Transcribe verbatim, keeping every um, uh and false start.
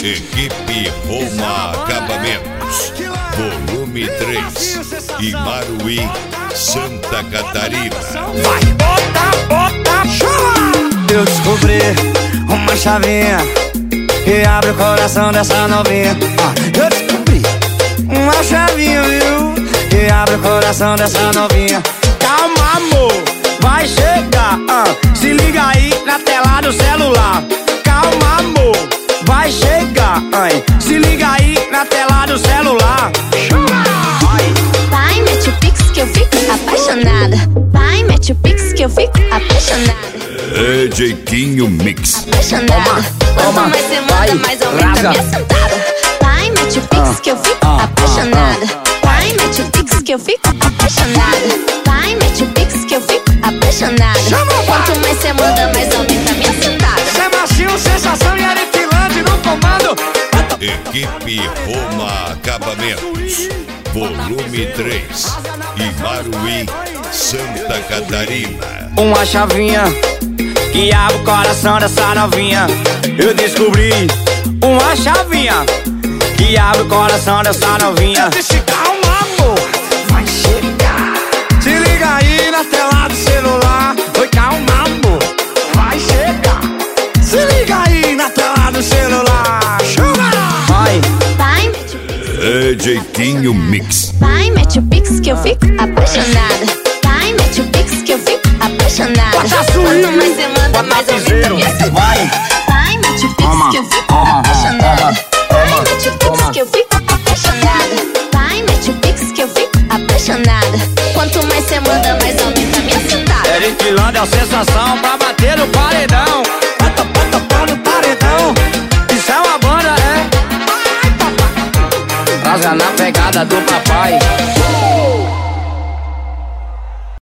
Equipe Roma Acabamentos, volume três, Imaruí, Santa Catarina. Vai, bota, bota, chama! Eu descobri uma chavinha que abre o coração dessa novinha. ah, Eu descobri uma chavinha, viu, que abre o coração dessa novinha. Calma, amor, vai chegar. ah, Se liga aí na tela do celular. Calma, amor, vai chegar. ai, Se liga aí na tela do celular. Vai, mete o pix que eu fico apaixonada. Vai, mete o pix que eu fico apaixonada. É Jeitinho Mix. Apaixonada. Quanto mais você manda, mais aumenta minha sentada. Vai, mete o pix que eu fico apaixonada. Vai, mete o pix que eu fico apaixonada. Vai, mete o pix que eu fico apaixonada. Quanto mais você manda, mais aumenta minha sentada. Cê macio, sensação e Arifilante no comando. Equipe Roma Acabamentos, volume três, Imaruí, Santa Catarina. Uma chavinha que abre o coração dessa novinha. Eu descobri uma chavinha que abre o coração dessa novinha. Eu disse calma, amor, vai chegar. Se liga aí na tela do celular. Oi, calma, amor, vai chegar. Se liga aí na tela do celular. Chama! Vai. Vai, mete o pix. É Jeitinho Mix. Vai, mete o pix que eu fico apaixonada. Vai, mete o pix que eu fico apaixonada. Quanto mais você manda, mais aumenta minha sentada. Vai. Vai, mete o pix que eu fico apaixonada. Vai, mete o pix que eu fico apaixonada. Vai, mete o pix que eu fico apaixonada. Quanto mais você manda, mais aumenta minha sentada. Ericilândia é a sensação pra bater no paredão. Bota, bota, bota no paredão. Isso é uma banda, é? Trazendo na pegada do papai.